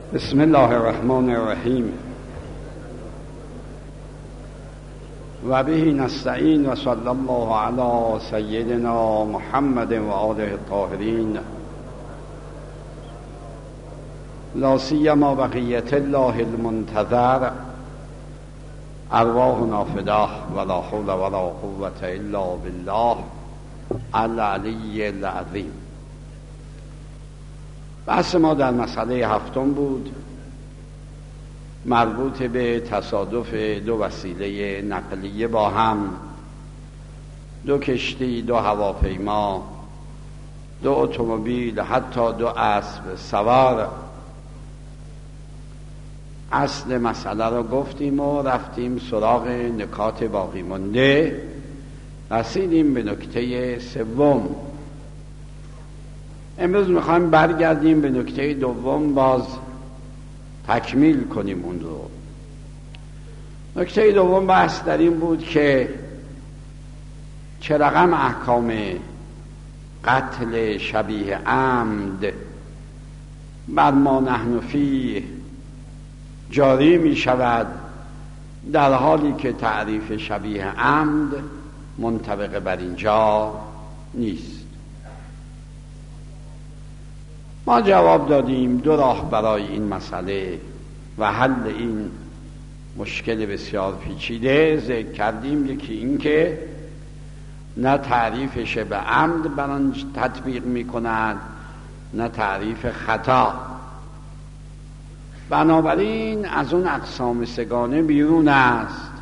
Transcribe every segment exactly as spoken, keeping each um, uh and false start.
بسم الله الرحمن الرحیم و به نستعین و صلی الله علی سیدنا محمد و آله الطاهرین لا سیما بقیت الله المنتظر ارواحنا فداه ولا حول ولا قوة الا بالله العلی العظیم. بحث ما در مسئله هفتم بود، مربوط به تصادف دو وسیله نقلیه با هم، دو کشتی، دو هواپیما، دو اتومبیل، حتی دو اسب سوار. اصل مسئله رو گفتیم و رفتیم سراغ نکات باقی مونده، رسیدیم به نکته سوم. امروز میخوایم برگردیم به نکته دوم، باز تکمیل کنیم اون رو. نکته دوم بحث در این بود که چه رقم احکام قتل شبیه عمد بر ما نحن فیه جاری می شود، در حالی که تعریف شبیه عمد منطبق بر اینجا نیست. ما جواب دادیم دو راه برای این مسئله و حل این مشکل بسیار پیچیده ذکر کردیم. یکی این که نه تعریف شبه عمد بر آن تطبیق می کند، نه تعریف خطا. بنابراین از اون اقسام سگانه بیرون است.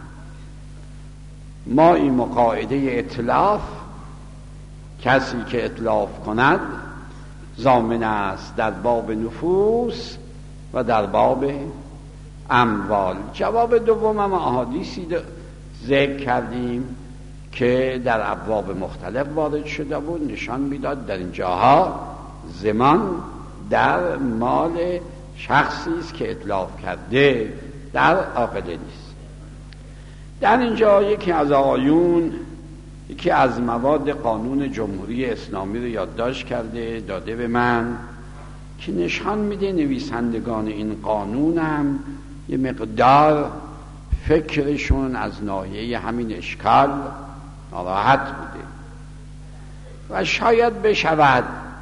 ما این مقاعده اتلاف، کسی که اتلاف کند ضامن است در باب نفوس و در باب اموال. جواب دوم هم احادیثی ذکر کردیم که در ابواب مختلف وارد شده بود، نشان میداد در این جاها ضمان در مال شخصی است که اتلاف کرده، در عاقله نیست. در اینجا یکی از آقایون یکی از مواد قانون جمهوری اسلامی رو یادداشت کرده داده به من که نشان میده نویسندگان این قانون هم یه مقدار فکرشون از ناحیه همین اشکال ناراحت بوده و شاید بشود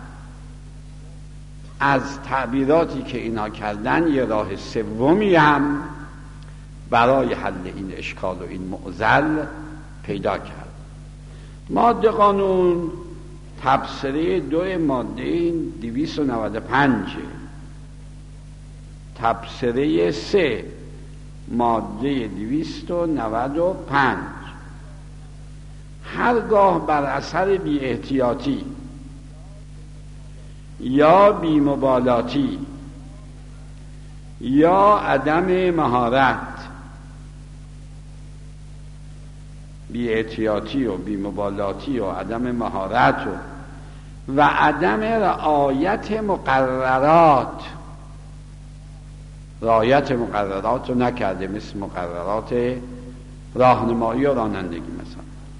از تعبیراتی که اینا کردن یه راه سومی هم برای حل این اشکال و این معضل پیدا کرد. ماده قانون تبصره دو ماده دویست و نود و پنج، تبصره سه ماده دویست و نود و پنج. هرگاه بر اثر بی احتیاطی یا بی مبالاتی یا عدم مهارت، بی احتیاطی و بی مبالاتی و عدم مهارت و, و عدم رعایت مقررات، رعایت مقررات رو نکرده، مثل مقررات راهنمایی و رانندگی مثلا،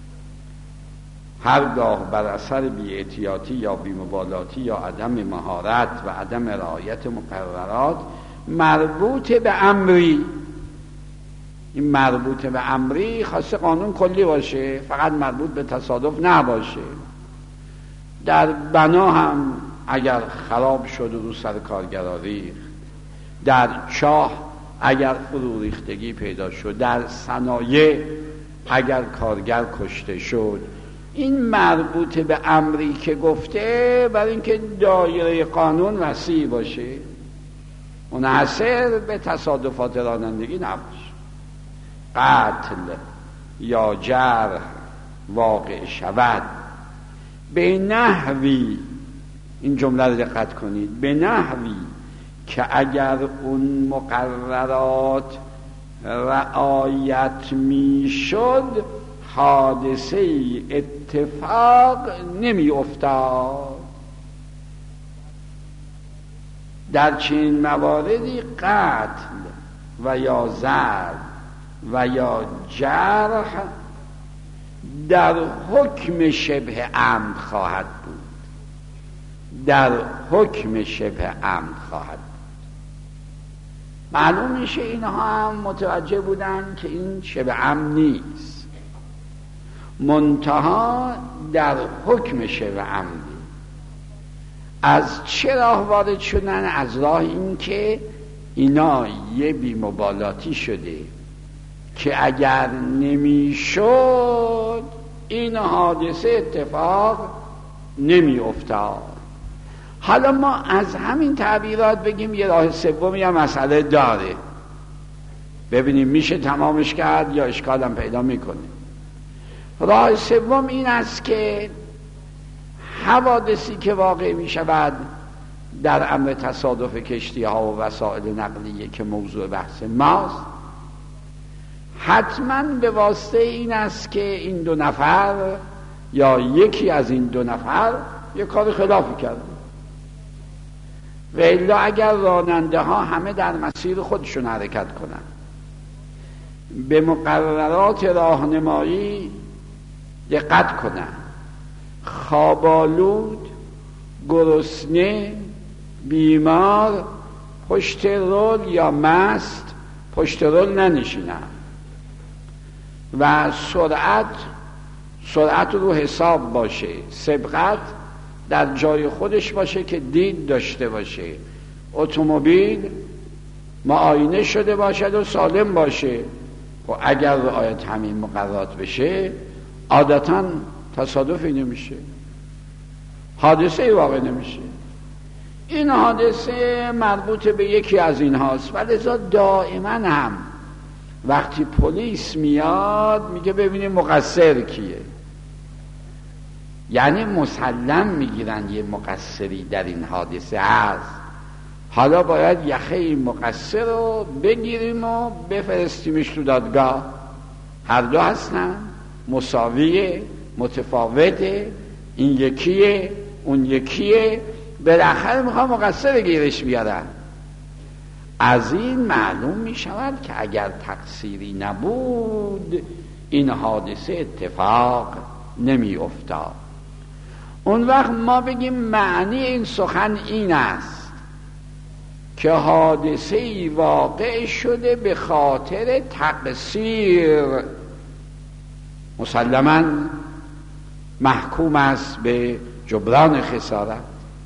هرگاه بر اثر بی احتیاطی یا بی مبالاتی یا عدم مهارت و عدم رعایت مقررات مربوط به امری، این مربوط به امری خواسته قانون کلی باشه، فقط مربوط به تصادف نباشه. در بنا هم اگر خراب شد و رو سر کارگرا ریخت، در چاه اگر فرو ریختگی پیدا شد، در صنایع اگر کارگر کشته شد، این مربوط به امری که گفته، برای اینکه دایره قانون وسیع باشه، منحصر به تصادفات رانندگی نباشه. قتل یا جرح واقع شود به نحوی، این جمله رو دقت کنید، به نحوی که اگر اون مقررات رعایت می شد حادثه اتفاق نمی افتاد. در چنین مواردی قتل و یا ضرب و یا جرح در حکم شبه عمد خواهد بود، در حکم شبه عمد خواهد بود. معلوم میشه اینها هم متوجه بودن که این شبه عمد نیست، منتها در حکم شبه عمدی. از چه راه وارد شدن؟ از راه این که اینا یه بی‌مبالاتی شده که اگر نمیشد این حادثه اتفاق نمی افتاد. حالا ما از همین تعبیرات بگیم یه راه سومی هم مسئله داره، ببینیم میشه تمامش کرد یا اشکالم پیدا میکنه. راه سوم این است که حوادثی که واقع میشود در امر تصادف کشتی ها و وسایل نقلیه که موضوع بحث ماست، حتما به واسطه این است که این دو نفر یا یکی از این دو نفر یک کار خلافی کرده، و الا اگر راننده ها همه در مسیر خودشون حرکت کنن، به مقررات راهنمایی دقت کنن، خوابالود، گرسنه، بیمار پشت رول یا مست پشت رول ننشینن و سرعت سرعت رو حساب باشه، سبقت در جای خودش باشه که دید داشته باشه، اتومبیل معاینه شده باشد و سالم باشه. و اگر رعایت همین مقررات بشه عادتاً تصادفی نمیشه، حادثه واقع نمیشه. این حادثه مربوط به یکی از این هاست و لذا دائما هم وقتی پلیس میاد میگه ببینیم مقصر کیه، یعنی مسلم میگیرن یه مقصری در این حادثه هست، حالا باید یخه این مقصر رو بگیریم و بفرستیمش تو دادگاه. هر دو هستن، مساویه، متفاوته، این یکیه اون یکیه، بالاخره میخوام مقصر گیرش بیارن. از این معلوم میشود که اگر تقصیری نبود این حادثه اتفاق نمی افتاد. اون وقت ما بگیم معنی این سخن این است که حادثه ای واقع شده به خاطر تقصیر، مسلماً محکوم است به جبران خسارت.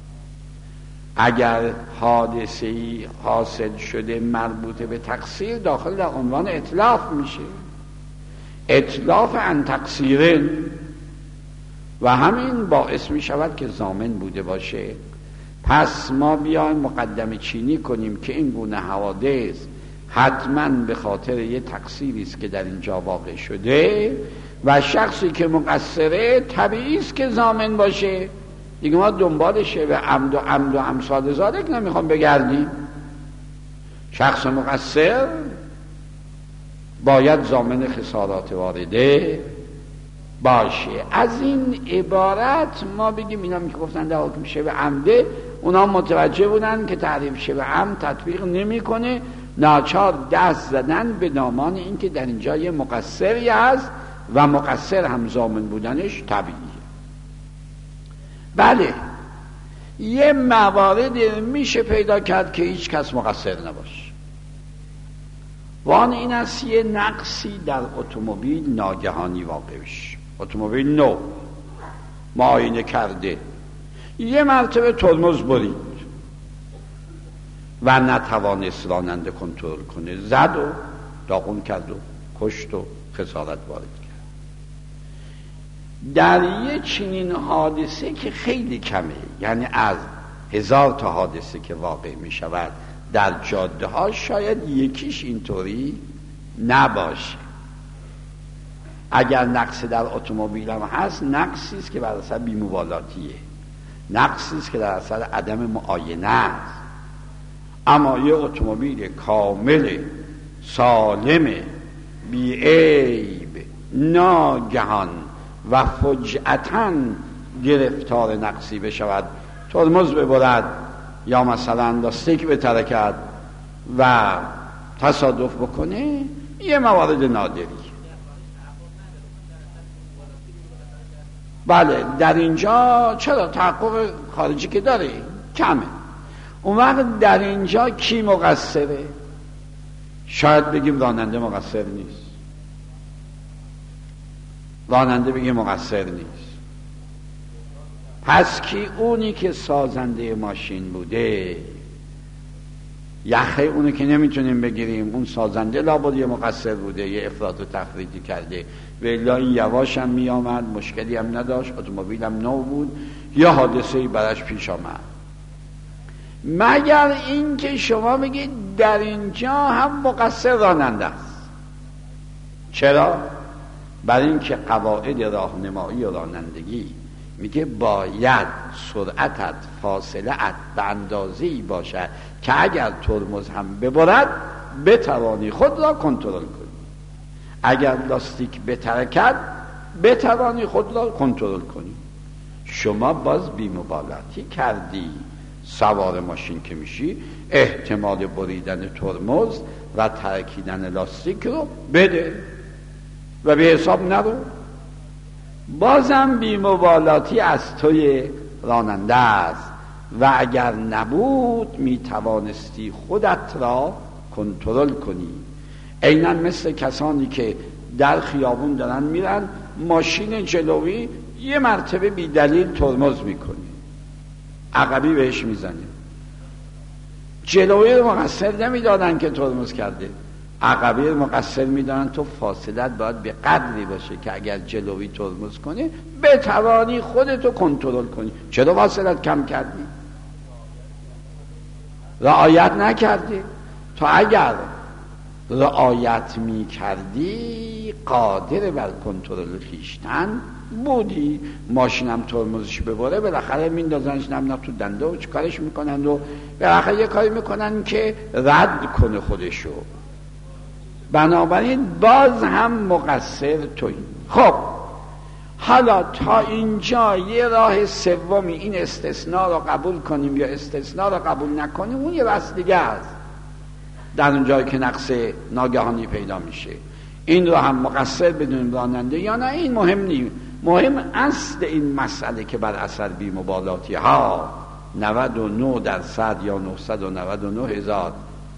اگر حادثه ای حاصل شده مربوط به تقصیر داخل در عنوان اتلاف میشه، اتلاف عن تقصیرن، و همین باعث می شود که ضامن بوده باشه. پس ما بیایم مقدمه چینی کنیم که این گونه حوادث حتما به خاطر یه تقصیری است که در اینجا واقع شده و شخصی که مقصره طبیعی است که ضامن باشه دیگه. ما دنبالشه به عمد و عمد و امثال ذالک نمیخوام بگردیم. شخص مقصر باید ضامن خسارات وارده باشه. از این عبارت ما بگیم اینا که گفتن در حکم شبه عمده، اونا متوجه بودن که تعریف شبه عمد تطبیق نمیکنه، ناچار دست زدن به دامان این که در اینجا یه مقصری هست و مقصر هم ضامن بودنش طبیعیه. بله یه موارد میشه پیدا کرد که هیچ کس مقصر نباشه، وان این است یه نقصی در اتومبیل ناگهانی واقع بشه، اتومبیل نو معاینه کرده، یه مرتبه ترمز برید و نتوانست راننده کنترل کنه، زد و داغون کرد و کشت و خسارت وارد کرد. در یه چنین حادثه که خیلی کمه، یعنی از هزار تا حادثه که واقع می شود در جاده ها شاید یکیش اینطوری نباشه. اگر نقص در اتومبیل هم هست، نقصی است که بر اثر بی‌مبالاتیه، نقصی است که در اثر عدم معاینه است. اما یه اتومبیل کامل سالم بی عیب ناگهان و فجأتاً گرفتار نقصی بشود، ترمز ببرد یا مثلا لاستیک بترکد و تصادف بکنه، یه موارد نادری. بله در اینجا چرا تحقق خارجی که داره کمه. اون وقت در اینجا کی مقصره؟ شاید بگیم راننده مقصر نیست، راننده بگیم مقصر نیست. پس کی؟ اونی که سازنده ماشین بوده. یخه اونو که نمیتونیم بگیریم، اون سازنده لابد یه مقصر بوده، یه افراط و تفریطی کرده، و الا این یواش هم می آمد، مشکلی هم نداشت، اتومبیل هم نو بود، یا حادثه‌ای برش پیش آمد. مگر این که شما بگید در اینجا هم مقصر راننده است. چرا؟ برای اینکه قواعد راهنمایی و رانندگی میگه باید سرعتت، فاصله‌ات به اندازه‌ای باشد که اگر ترمز هم ببرد بتوانی خود را کنترل کنی، اگر لاستیک بترکد بتوانی خود را کنترل کنی. شما باز بی‌مبالاتی کردی، سوار ماشین که میشی احتمال بریدن ترمز و ترکیدن لاستیک رو بده و به حساب نرو. بازم بی‌مبالاتی از توی راننده است و اگر نبود میتوانستی خودت را کنترل کنی. عیناً مثل کسانی که در خیابون دارن میرن، ماشین جلوی یه مرتبه بی دلیل ترمز میکنه، عقبی بهش میزنه. جلوی رو مقصر نمیدادن که ترمز کرده، عقبی رو مقصر میدادن. تو فاصلت باید به قدری باشه که اگر جلوی ترمز کنه بتوانی خودتو کنترل کنی. چرا فاصلت کم کردی؟ رعایت نکردی. تو اگر رعایت میکردی قادر بر کنترل خویشتن بودی. ماشینم ترمزش ببره بالاخره میندازنش نم تو دنده و چیکارش میکنن و بالاخره یه کاری میکنن که رد کنه خودشو. بنابراین باز هم مقصر تویی. خب حالا تا اینجا یه راه سومی، این استثناء رو قبول کنیم یا استثناء رو قبول نکنیم، اون یه بحث دیگه است. در اون جایی که نقص ناگهانی پیدا میشه این رو هم مقصر بدونیم راننده یا نه، این مهم نیست. مهم اصل این مسئله که بر اثر بی‌مبالاتی ها نود و نه درصد یا نهصد و نود و نه هزار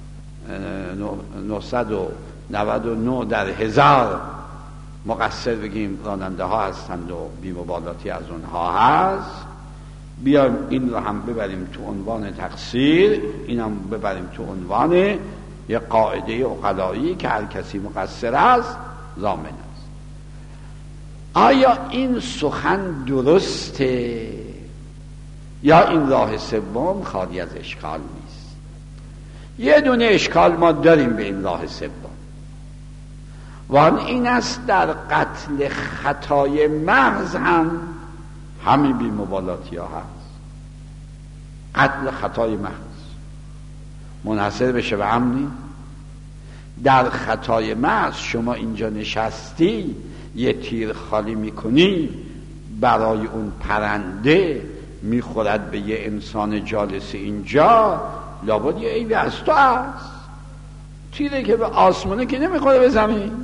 نهصد و نود و نه در هزار مقصر بگیم راننده ها هستند و بی‌مبالاتی از اونها هست. بیایم این رو هم ببریم تو عنوان تقصیر، این هم ببریم تو عنوان یه قاعده عقلایی که هر کسی مقصر است ضامن است. آیا این سخن درسته یا این راه سوم خالی از اشکال نیست؟ یه دونه اشکال ما داریم به این راه سوم، و آن این است در قتل خطای محض هم همین بی‌مبالاتی ها هست. قتل خطای محض منحصر بشه به امنی. در خطای محض شما اینجا نشستی یه تیر خالی میکنی برای اون پرنده میخورد به یه انسان جالس اینجا، لابد یه عیبی از تو هست. تیره که به آسمانه که نمیخوره به زمین،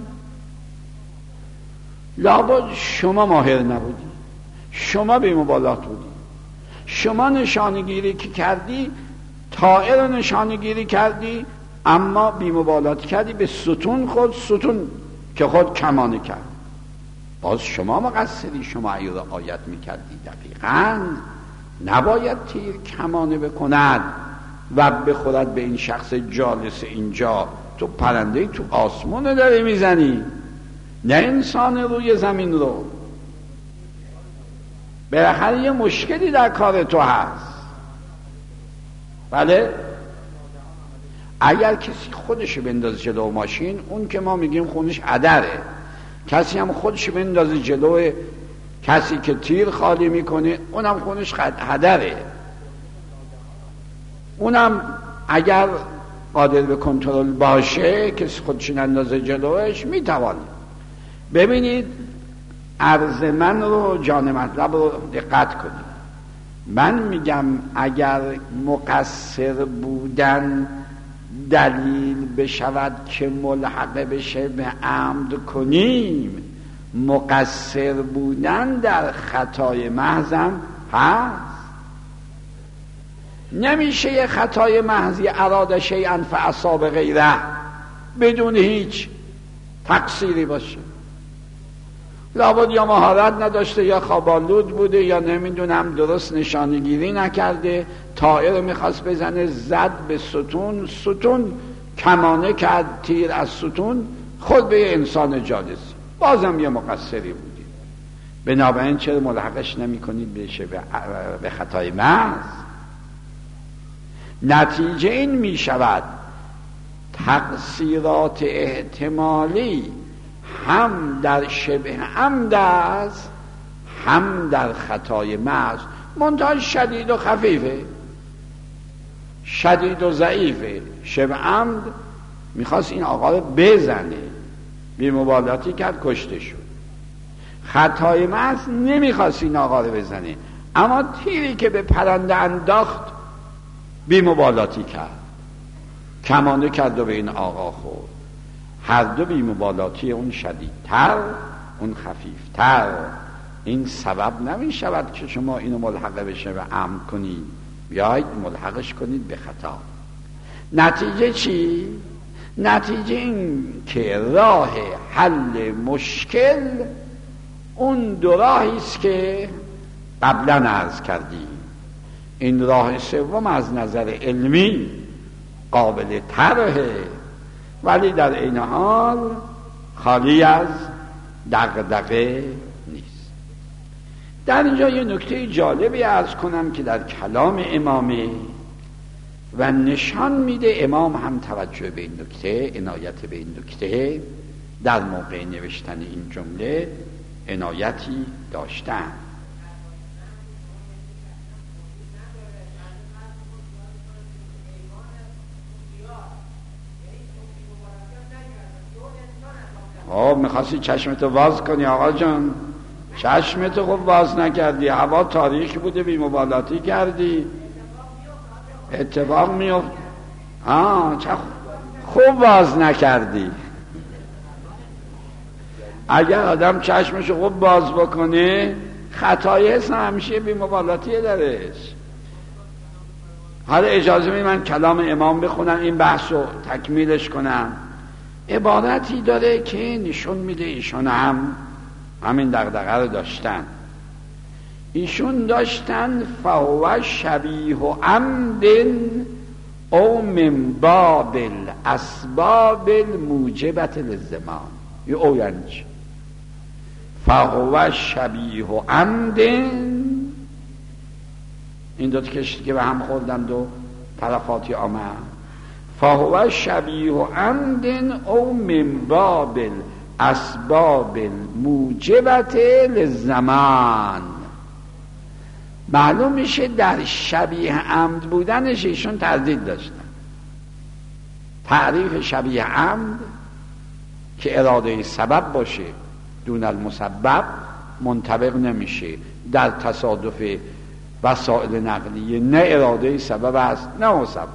لابد شما ماهر نبودی، شما بی‌مبالات بودی. شما نشانگیری که کردی، طائر رو نشانگیری کردی، اما بی‌مبالات کردی به ستون خود، ستون که خود کمانه کرد. باز شما مقصری. شما اگه رعایت میکردی دقیقاً نباید تیر کمانه بکند و بخورد به این شخص جالس اینجا. تو پرنده تو آسمون داری میزنی، نه انسان روی زمین رو. بالاخره یه مشکلی در کار تو هست. بله، اگر کسی خودش بندازه جلو ماشین، اون که ما میگیم خونش عدره. کسی هم خودش بندازه جلو کسی که تیر خالی میکنه، اونم خونش هدره. اونم اگر قادر به کنترل باشه، کسی خودش نندازه جلوش، میتوانه. ببینید عرض من رو، جان مطلب رو دقت کنید. من میگم اگر مقصر بودن دلیل بشود که ملحق بشه به عمد کنیم، مقصر بودن در خطای محضم هست. نمیشه یه خطای محضی اراده شیئا فاصاب غیره، بدون هیچ تقصیری باشه. لابد یا مهارت نداشته یا خوابالود بوده یا نمیدونم درست نشانگیری نکرده، طائر میخواست بزنه زد به ستون، ستون کمانه کرد، تیر از ستون خود به انسان جالسی، بازم یه مقصری بودی. بنابراین چرا ملحقش نمی کنید بشه به خطای محض؟ نتیجه این می شود تقصیرات احتمالی هم در شبه عمد است هم در خطای محض، منتها شدید و خفیفه، شدید و ضعیفه. شبه عمد میخواست این آقا رو بزنه، بی مبالاتی کرد، کشته شد. خطای محض نمیخواست این آقا رو بزنه، اما تیری که به پرنده انداخت بی مبالاتی کرد، کمانه کرد و به این آقا خورد. هر دو بی مبالاتی، اون شدیدتر اون خفیفتر. این سبب نمی شود که شما اینو ملحقه بشه و عمد کنید، بیایید ملحقش کنید به خطا. نتیجه چی؟ نتیجه این که راه حل مشکل اون دو راهی است که قبلا عرض کردیم. این راه سوم از نظر علمی قابل طرحه، ولی در این حال خالی از دغدغه نیست. در اینجا یه نکته جالبی عرض کنم که در کلام امامه و نشان میده امام هم توجه به این نکته، عنایت به این نکته در موقع نوشتن این جمله عنایتی داشتن. خب میخواستی چشمتو باز کنی آقا جان، چشمتو خب باز نکردی، هوا تاریک بوده، بی مبالاتی کردی، اتفاق میفت. آه چه خوب باز نکردی. اگر آدم چشمشو خوب باز بکنه خطای حسن همیشه بی مبالاتی درش. حالا اجازه می من کلام امام بخونم، این بحث رو تکمیلش کنم. عبارتی داره که نشون میده ایشون هم همین دغدغه رو داشتن. ایشون داشتن فهو شبیه عمد او من باب الاسباب الموجبت للزمان. یه او یعنی چی؟ فهو شبیه عمد، این دو تا کشتی که به هم خوردن دو طرفاتی آمد. فهو شبیه عمد او من باب الاسباب الموجبت للزمان. معلوم میشه در شبیه عمد بودنش ایشون تردید داشتن. تعریف شبیه عمد که اراده سبب باشه دون المسبب منطبق نمیشه در تصادف وسائل نقلیه، نه اراده سبب است نه مسبب،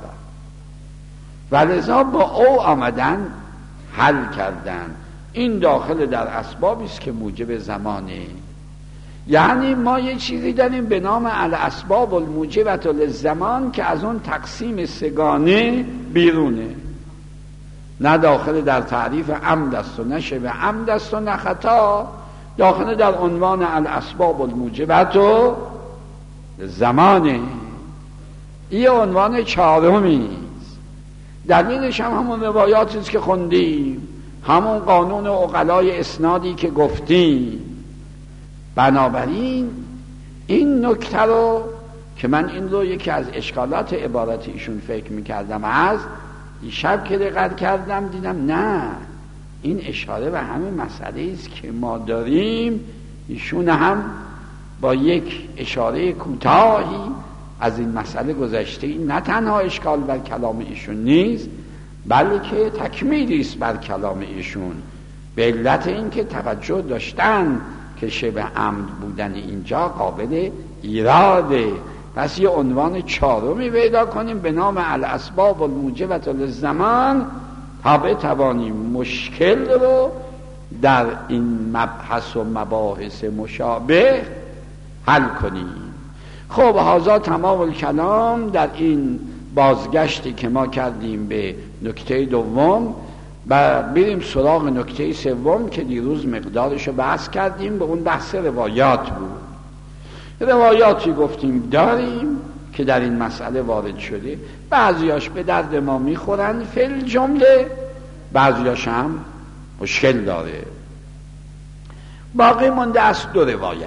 ولذا با او آمدن حل کردن. این داخل در اسبابی است که موجب زمانه. یعنی ما یه چیزی داریم به نام الاسباب الموجبة للزمان که از اون تقسیم سگانه بیرونه، نه داخل در تعریف عمد است و نه شبه عمد است و نه خطا، داخل در عنوان الاسباب الموجبة للزمانه. این عنوان چهارمی است. دلیلش هم همون روایاتی است که خوندیم، همون قانون عقلای اسنادی که گفتیم. بنابراین این نکته رو که من این رو یکی از اشکالات عبارت ایشون فکر میکردم، از دیشب که دقت کردم دیدم نه، این اشاره به همین مسئله است که ما داریم. ایشون هم با یک اشاره کوتاهی از این مسئله گذشته. این نه تنها اشکال بر کلام ایشون نیست، بلکه تکمیلی است بر کلام ایشون، به علت این که توجه داشتن که شبه عمد بودن اینجا قابل ایراده. پس یه عنوان چهارمی پیدا کنیم به نام الاسباب الموجبة للزمان تا بتوانیم مشکل رو در این مبحث و مباحث مشابه حل کنیم. خب هذا تمام الکلام در این بازگشتی که ما کردیم به نکته دوم. و بریم سراغ نکته سوم که دیروز مقدارش رو بحث کردیم، به اون بحث روایات بود. روایاتی گفتیم داریم که در این مسئله وارد شده، بعضیاش به درد ما میخورن فل جمله، بعضیاش هم مشکل داره. باقی مونده از دو روایت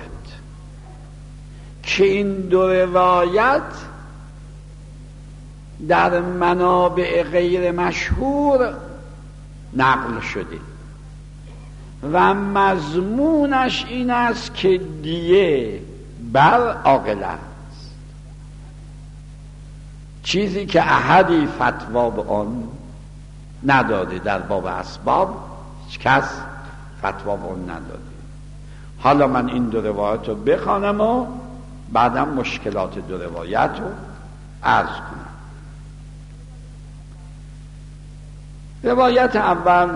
که این دو روایت در منابع غیر مشهور نقل شده و مضمونش این است که دیه بر عاقل است، چیزی که احدی فتوا به آن نداده. در باب اسباب هیچ کس فتوا به آن نداده. حالا من این دو روایت رو بخوانم و بعدم مشکلات دو روایت رو عرض کنم. روایت اول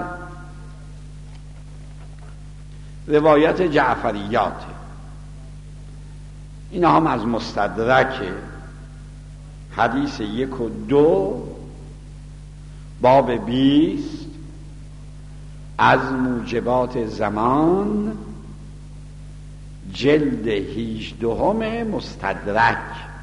روایت جعفریات، این هم از مستدرک، حدیث یک و دو باب بیست از موجبات زمان جلد هیجدهم مستدرک.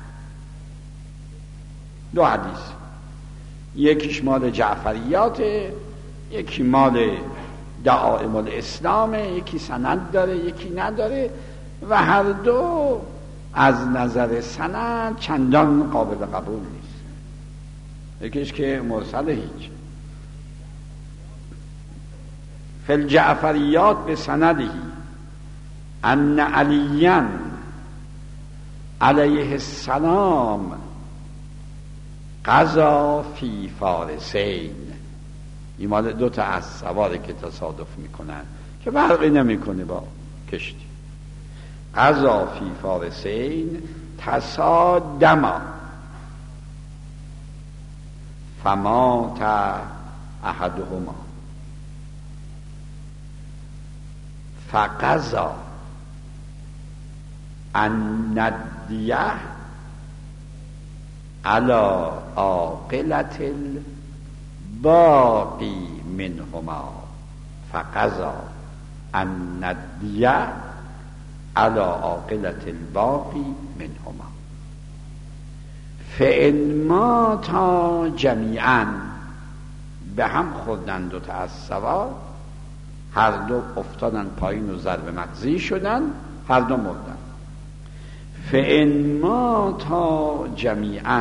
دو حدیث، یکیش مال جعفریات، یکی مال دعائم الاسلام، یکی سند داره یکی نداره و هر دو از نظر سند چندان قابل قبول نیست. یکیش که مرسل هیچ. فی الجعفریات به سندهی ان علیاً علیه السلام قضا فی فارسین، این مال دو تا از سواره که تصادف میکنن که فرقی نمیکنه با کشتی. قضا فی فارسین تصادما فمات احدهما فقضا ان الدیه علی عاقلة الباقی منهما فقضا ان الدیه علی عاقلة الباقی منهما فإن ماتا جمیعا، به هم خوردن دو تا از سوار، هر دو افتادن پایین و ضرب مغزی شدن، هر دو مردن. فإن ماتا جمیعا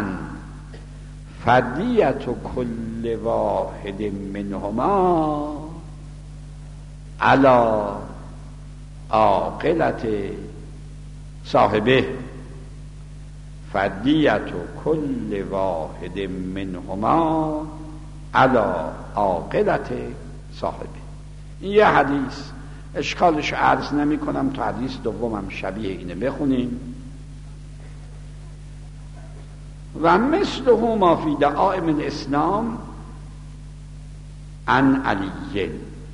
فدیة کل واحد منهما علی عاقلة صاحبه فدیة کل واحد منهما علی عاقلة صاحبه. این یه حدیث، اشکالش عرض نمی کنم تا حدیث دومم شبیه اینه بخونیم. و مثله ما فی دعائم الاسلام عن علی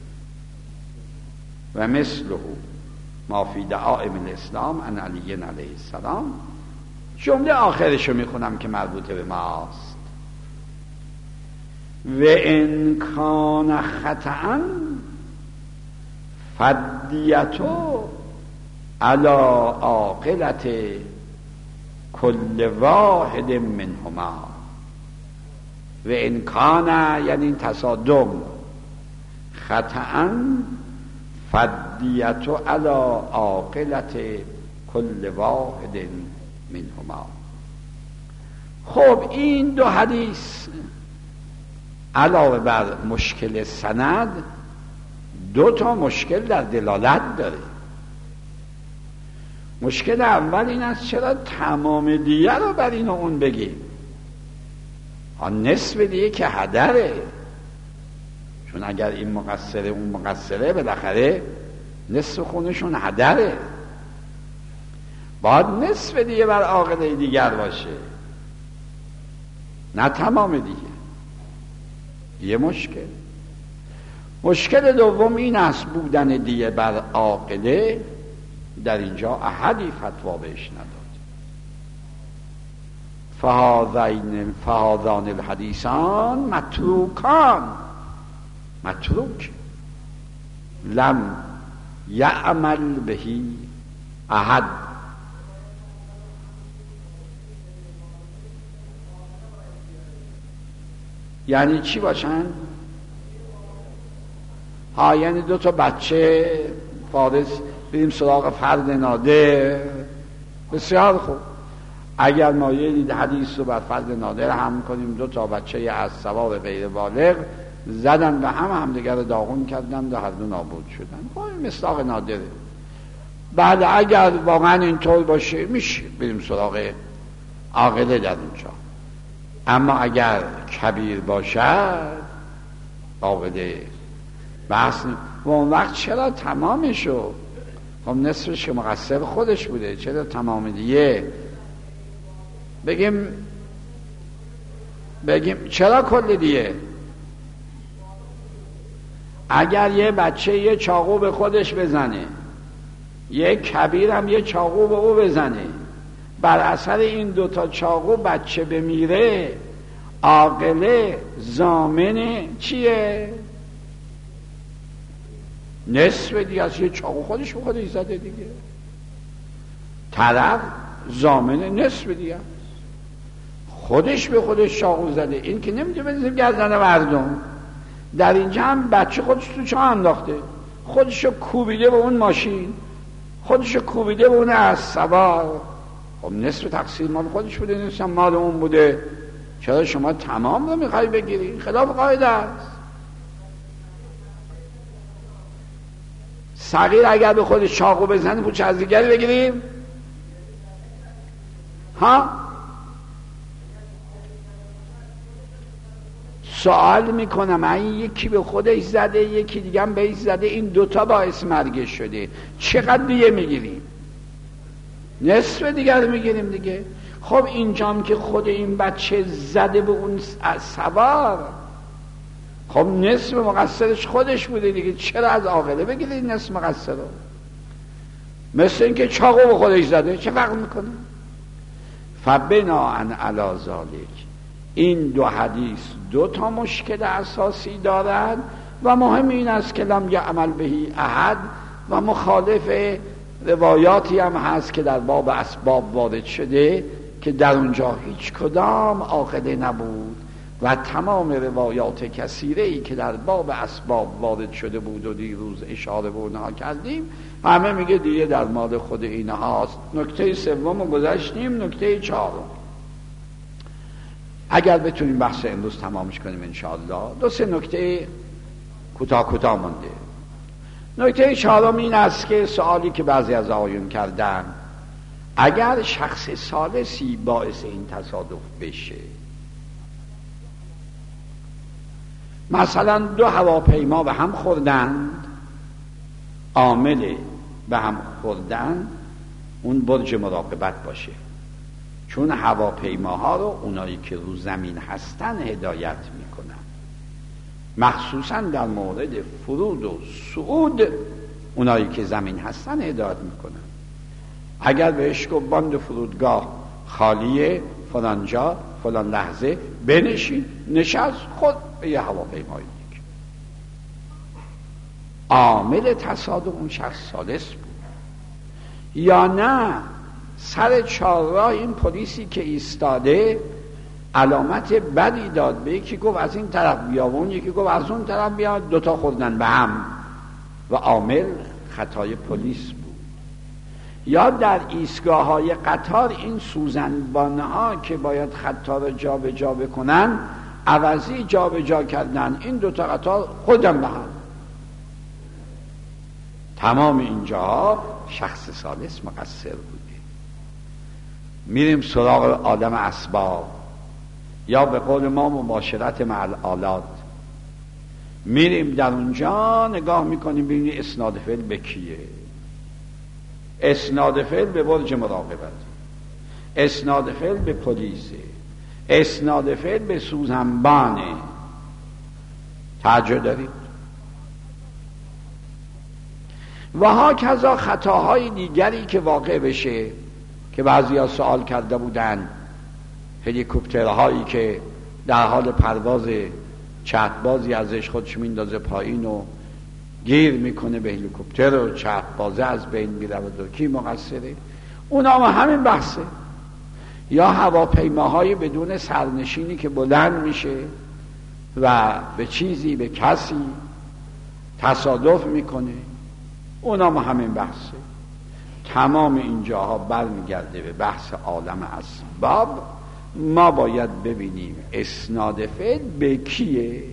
و مثله ما فی دعائم الاسلام عن علی علیه السلام. جمله آخرشو میخونم که مربوط به ماست. و ان کان خطأ فدیتو علی عاقلة کل واحد منهما. و ان کان یعنی تصادم، خطأ فدیتو علی عاقلة کل واحد منهما. خب این دو حدیث علاوه بر مشکل سند دو تا مشکل در دلالت داره. مشکل اول این است چرا تمام دیگه رو بر این و اون بگیم؟ آن نصف دیگه که هدره، چون اگر این مقصره اون مقصره بالاخره نصف خونشون هدره، باید نصف دیگه بر عاقله دیگر باشه، نه تمام دیگه. یه مشکل. مشکل دوم این است بودن دیگه بر عاقله در اینجا احدی فتوا بهش نداد. فهذین فهذان الحدیثان متروکان، متروک، لم یعمل بهی احد. یعنی چی باشن؟ ها یعنی دو تا بچه فارس، بریم سراغ فرد نادر. بسیار خوب، اگر ما یه حدیث رو بر فرد نادر هم کنیم، دو تا بچه از سوار غیر بالغ زدن به هم، همدیگر رو داغون کردن و هر دو نابود شدن. خب این مصداق نادره. بعد اگر واقعا اینطور باشه میشه بریم سراغ عاقله در اونجا. اما اگر کبیر باشد عاقله بحث نیم. و اون وقت چرا تمامشو؟ خب نصفش که مقصر خودش بوده، چرا تمام دیگه؟ بگیم بگیم چرا کل دیگه؟ اگر یه بچه یه چاقو به خودش بزنه، یه کبیر هم یه چاقو به او بزنه، بر اثر این دوتا چاقو بچه بمیره، عاقله ضامن چیه؟ نصف دیگه از یه چاقو خودش به خودش زده دیگه، طرف ضامن نصف دیگه خودش به خودش چاقو زده. این که نمیده بزنیم گردن مردم. در اینجا هم بچه خودش تو چاه انداخته، خودشو کوبیده به اون ماشین، خودشو کوبیده به اون از سوار. خب نصف تقصیر مال خودش بوده، نصف مال اون بوده. چرا شما تمام رو میخوای بگیری؟ خلاف قاعده است. صغیر اگر به خودش چاقو بزنه پوچ از دیگری بگیریم؟ ها؟ سوال میکنم، این یکی به خودش زده یکی دیگه هم بهش زده، این دوتا باعث مرگش شده، چقدر دیگه میگیریم؟ نصف دیگر میگیریم دیگه. خب اینجام که خود این بچه زده به اون سوار، خب نصف مقصرش خودش بوده دیگه، چرا از عاقله بگیرید نصف مقصر رو؟ مثل این که چاقو به خودش زده، چه فرق میکنه؟ فبناء علی ذالک، این دو حدیث دو تا مشکل اساسی دارد و مهم این است که لم یعمل بهی احد، و مخالف روایاتی هم هست که در باب اسباب وارد شده که در اونجا هیچ کدام عاقله نبود، و تمام روایات کثیره ای که در باب اسباب وارد شده بود و دیروز اشاره به اونها کردیم، همه میگه دیگه در مال خود اینها هست. نکته سوم گذاشتیم، نکته چهارم اگر بتونیم بحث امروز تمامش کنیم انشاءالله. دو سه نکته کوتاه کوتاه مونده. نکته چهارم این است که سوالی که بعضی از آقایون کردن، اگر شخص ثالثی باعث این تصادف بشه، مثلا دو هواپیما به هم خوردند، عامل به هم خوردن اون برج مراقبت باشه، چون هواپیماها رو اونایی که رو زمین هستن هدایت میکنن، مخصوصا در مورد فرود و صعود اونایی که زمین هستن هدایت میکنن. اگر بهش گفت باند فرودگاه خالیه، فلان جا فلان لحظه بنشین، نشست، خود به یه هواپیمایی دیگه. عامل تصادف اون شخص ثالث بود. یا نه سر چهارراه این پلیسی که ایستاده علامت بدی داد، به یکی گفت از این طرف بیا و اون یکی گفت از اون طرف بیا، دوتا خوردن به هم و عامل خطای پلیس بود. یا در ایستگاه های قطار این سوزنبانه ها که باید خطا رو جا به جا بکنن، عوضی جا به جا کردن، این دوتا قطار خودم به هم. تمام اینجاها شخص ثالث مقصر بوده. میریم سراغ آدم اسباب، یا به قول ما مباشرت مع الآلات. میریم در اونجا نگاه میکنیم ببینیم اسناد فعل به کیه. اسناد فعل به برج مراقبت، اسناد فعل به پلیسه، اسناد فعل به سوزنبانه. توجه دارید؟ و ها کذا خطاهای دیگری که واقع بشه که بعضی ها سوال کرده بودن، هلیکوپترهایی که در حال پرواز چتبازی ازش خودش میندازه پایین و گیر میکنه به هلیکوپتر و چتبازه از بین میره و کی مقصره؟ اونا هم همین بحثه. یا هواپیماهای بدون سرنشینی که بلند میشه و به چیزی به کسی تصادف میکنه، اونا هم همین بحثه. تمام اینجاها برمیگرده به بحث عالم اسباب. ما باید ببینیم اسناد فعل به کیه.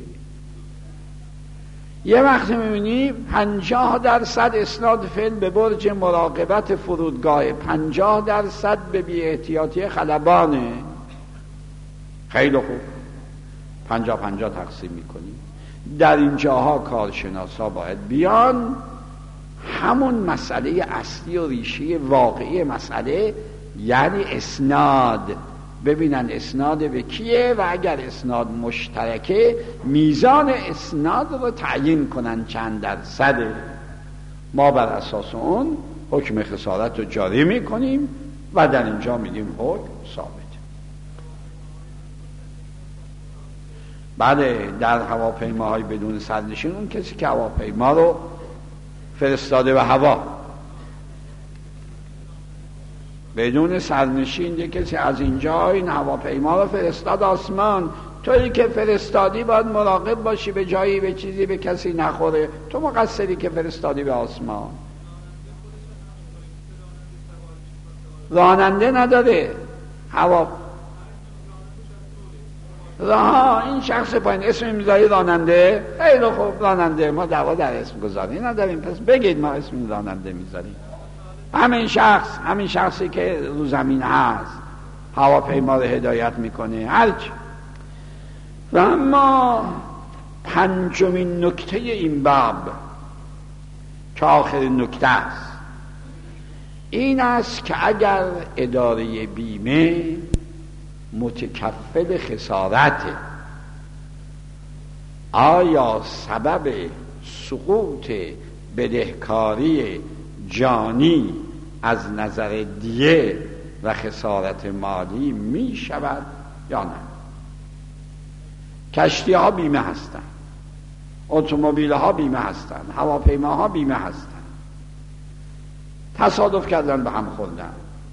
یه وقت میبینیم پنجاه درصد اسناد فعل به برج مراقبت فرودگاه، پنجاه درصد به بی احتیاطی خلبانه. خیلی خوب، پنجاه پنجاه تقسیم میکنیم. در اینجاها کارشناسا باید بیان همون مسئله اصلی و ریشی واقعی مسئله، یعنی اسناد، ببینن اسناد به کیه و اگر اسناد مشترکه میزان اسناد رو تعیین کنن چند درصده. ما بر اساس اون حکم خسارت رو جاری میکنیم و در اینجا میدیم حکم ثابت. بله، در هواپیماهای بدون سرنشین اون کسی که هواپیما رو فرستاده به هوا بدون سرنشین، یک کسی از اینجا این هواپیما رو فرستاد آسمان، تویی که فرستادی باید مراقب باشی به جایی به چیزی به کسی نخوره. تو مقصری که فرستادی به آسمان. راننده نداره هوا راه این شخص پایین اسم میذاری راننده. خیلی خوب، راننده. ما دعوا در اسم گذاری نداریم، پس بگید ما اسم راننده میذاریم. همین شخص همین شخصی که رو زمین هست هواپیما رو هدایت میکنه هرچی. و اما پنجمین نکته این باب که آخرین نکته است این است که اگر اداره بیمه متکفل خسارت، آیا سبب سقوط بدهکاری جانی از نظر دیه و خسارت مالی می شود یا نه؟ کشتی ها بیمه هستند، اتومبیل ها بیمه هستند، هواپیما ها بیمه هستند. تصادف کردن به هم خوردن،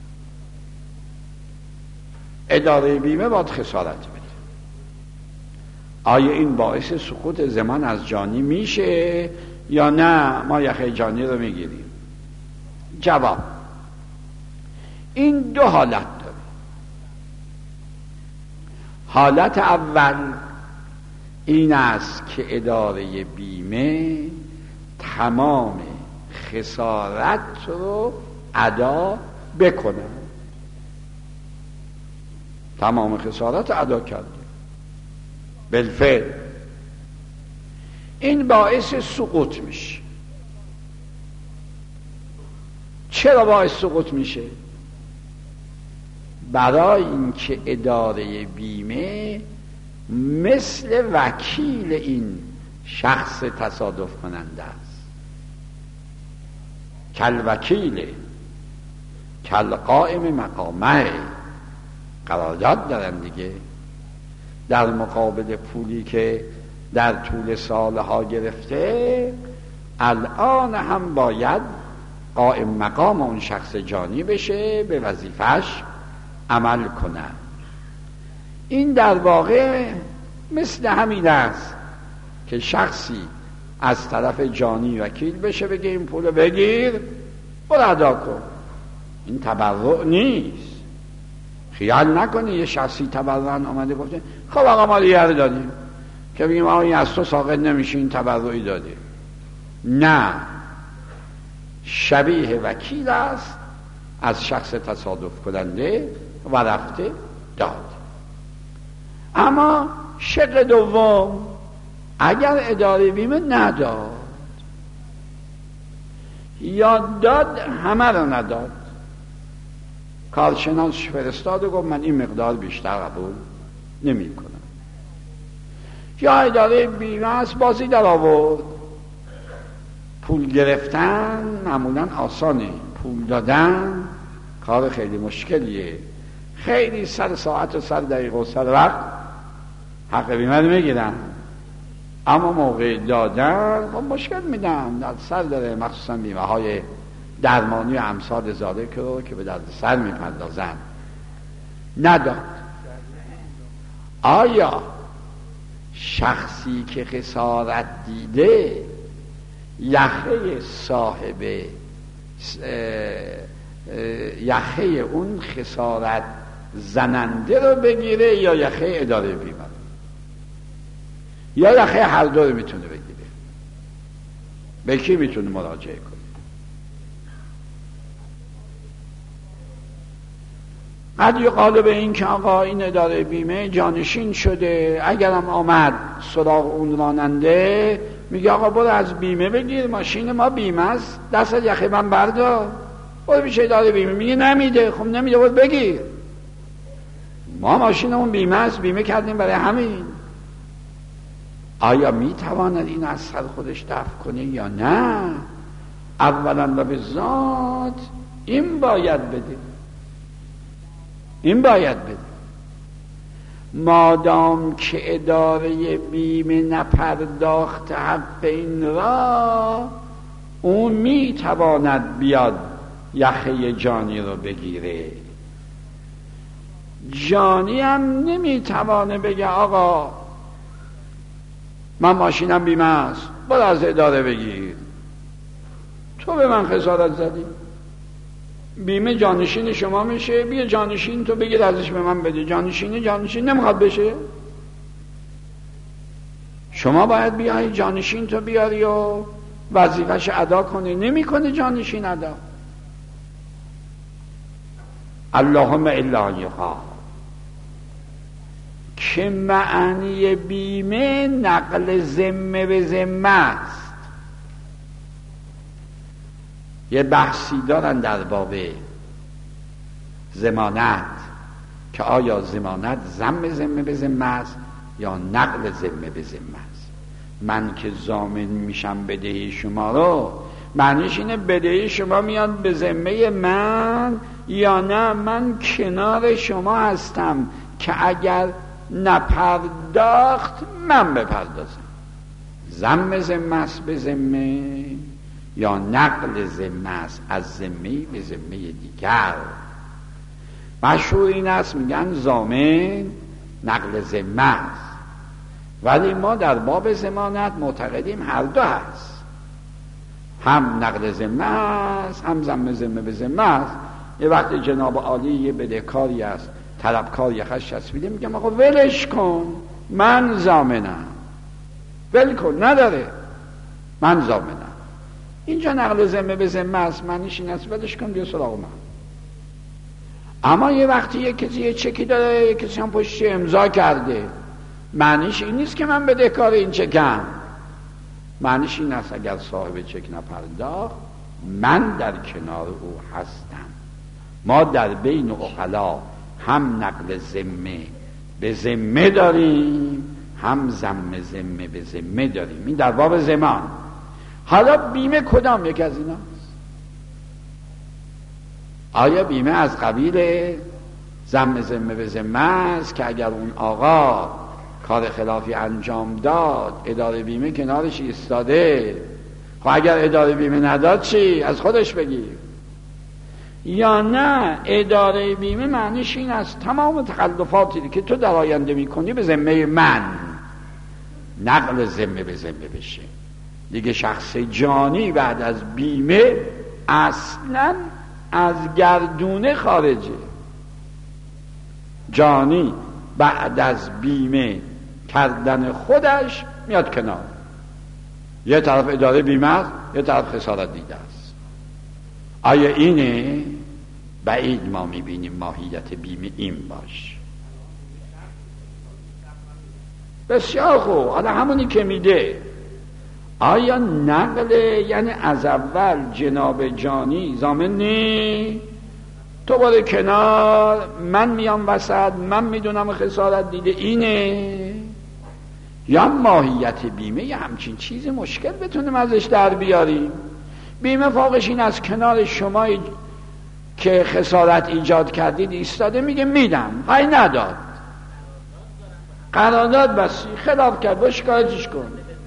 اداره بیمه باید خسارت بده. آیا این باعث سقوط ضمان از جانی میشه یا نه ما یخه جانی رو میگیریم؟ جواب: این دو حالت داره. حالت اول این است که اداره بیمه تمام خسارت رو ادا بکنه. تمام خسارت ادا کرده بالفعل. این باعث سقوط میشه. چرا باعث سقوط میشه؟ برای اینکه اداره بیمه مثل وکیل این شخص تصادف کننده است. کل وکیل کل قائم مقامه، قرارداد دارن دیگه. در مقابل پولی که در طول سالها گرفته، الان هم باید قائم مقام اون شخص جانی بشه، به وظیفش عمل کنه. این در واقع مثل همین است که شخصی از طرف جانی وکیل بشه، بگه این پولو بگیر برو ادا کن. این تبرع نیست. خیال نکنی یه شخصی تبرعاً آمده گفته خب آقا ما لیه رو دادیم که بگیم آقا این از تو ساقط نمیشه، این تبرعی داده. نه، شبیه وکیل است از شخص تصادف کننده و رفته داد. اما شق دوم، اگر اداره بیمه نداد یا داد همه رو نداد، کارشناس فرستاد و گفت من این مقدار بیشتر قبول نمی کنم، یا اداره بیمه است بازی در آورد. پول گرفتن معمولا آسانه، پول دادن کار خیلی مشکلیه. خیلی سر ساعت و سر دقیقه و سر وقت حق بیمه رو میگیرن. اما موقع دادن خب مشکل میدن، در سر داره، مخصوصا بیمه های درمانی و امثال ذالک رو که به درد سر میپردازن. نداد. آیا شخصی که خسارت دیده یخه صاحب یخه اون خسارت زننده رو بگیره یا یخه اداره بیمه یا یخه هر دو رو میتونه بگیره؟ به کی میتونه مراجعه کنه؟ قد یقال به این که آقا این اداره بیمه جانشین شده، اگرم آمد سراغ اون راننده میگه آقا برو از بیمه بگیر، ماشین ما بیمه است، دست از یخه من بردار، برو میشه اداره بیمه. میگه نمیده. خب نمیده، برو بگیر، ما ماشینمون بیمه است، بیمه کردیم برای همین. آیا میتواند این از سر خودش دفع کنه یا نه؟ اولا و به ذات این باید بده، این باید بده. مادام که اداره بیمه نپرداخت حق این را، اون میتواند بیاد یخه جانی رو بگیره. جانی هم نمیتوانه بگه آقا من ماشینم بیمه است، برو از اداره بگیر، تو به من خسارت زدی، بیمه جانشین شما میشه، بیا جانشین تو بگیر ازش به من بده. جانشین جانشین نمیخواد بشه، شما باید بیای جانشین تو بیاری و وظیفش ادا کنه. نمیکنه جانشین ادا. اللهم الا یقال که معنی بیمه نقل ذمه به ذمه است. یه بحثی دارن در باب ضمانت که آیا ضمانت ضم ذمه به ذمه است یا نقل ذمه به ذمه است. من که ضامن میشم بدهی شما رو، معنیش اینه بدهی شما میاد به ذمه من یا نه من کنار شما هستم که اگر نپرداخت من بپردازم. ضم ذمه است به ذمه یا نقل ذمه است از ذمه به ذمه دیگر. مشهور این است میگن ضامن نقل ذمه است، ولی ما در باب ضمانت معتقدیم هر دو هست، هم نقل ذمه است هم ضم ذمه به ذمه است. یه وقت جناب عالی یه بدهکاری است، طلبکار یخش چسبیده، میگم آقا ولش کن من ضامنم، ول کن نداره من ضامنم. اینجا نقل ذمه به ذمه است، معنیش این است ولش کن بیا سراغ من. اما یه وقتی یه کسی یه چکی داره، یه کسی هم پشتش امضا کرده، معنیش این نیست که من بدهکار این چکم، معنیش این است اگر صاحب چک نپرداخت من در کنار او هستم. ما در بین عقلا هم نقل ذمه به ذمه داریم هم ضم ذمه به ذمه داریم. این در باب ضمان. حالا بیمه کدام یک از ایناست؟ آیا بیمه از قبیل ضم ذمه به ذمه است که اگر اون آقا کار خلافی انجام داد اداره بیمه کنارش ایستاده، خب اگر اداره بیمه نداد چی؟ از خودش بگیر. یا نه اداره بیمه معنیش این است تمام تخلفاتی که تو در آینده میکنی به ذمه من، نقل ذمه به ذمه بشه دیگه. شخص جانی بعد از بیمه اصلا از گردونه خارجه. جانی بعد از بیمه کردن خودش میاد کنار، یه طرف اداره بیمه است یه طرف خسارت دیده است. آیا اینه؟ بعید ما میبینیم ماهیت بیمه این باش. بسیار خوب، حالا همونی که میده آیا نقل یعنی از اول جناب جانی ضامن نی؟ تو برو کنار من میام وسط، من میدونم خسارت دیده اینه؟ یا ماهیت بیمه یه همچین چیز مشکل بتونیم ازش در بیاریم؟ بیمه فوقش این از کنار شما که خسارت ایجاد کردید ایستاده میگه میدم، های نداد، قرارداد بسی خلاف کرد با شکایتش کن،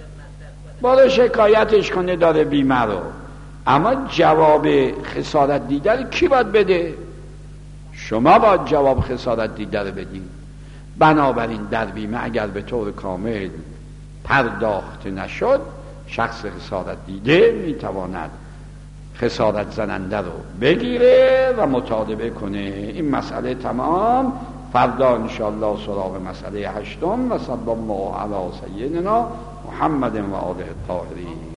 برو شکایتش کنه داره بیمه رو. اما جواب خسارت دیده رو کی باید بده؟ شما باید جواب خسارت دیده رو بدید. بنابراین در بیمه اگر به طور کامل پرداخت نشد، شخص خسارت دیده میتواند خسارت زننده رو بگیره و مطالبه کنه. این مسئله تمام. فردا انشاءالله سراغ مسئله هشتم و صلی الله علی سیدنا محمد و آله الطاهرین.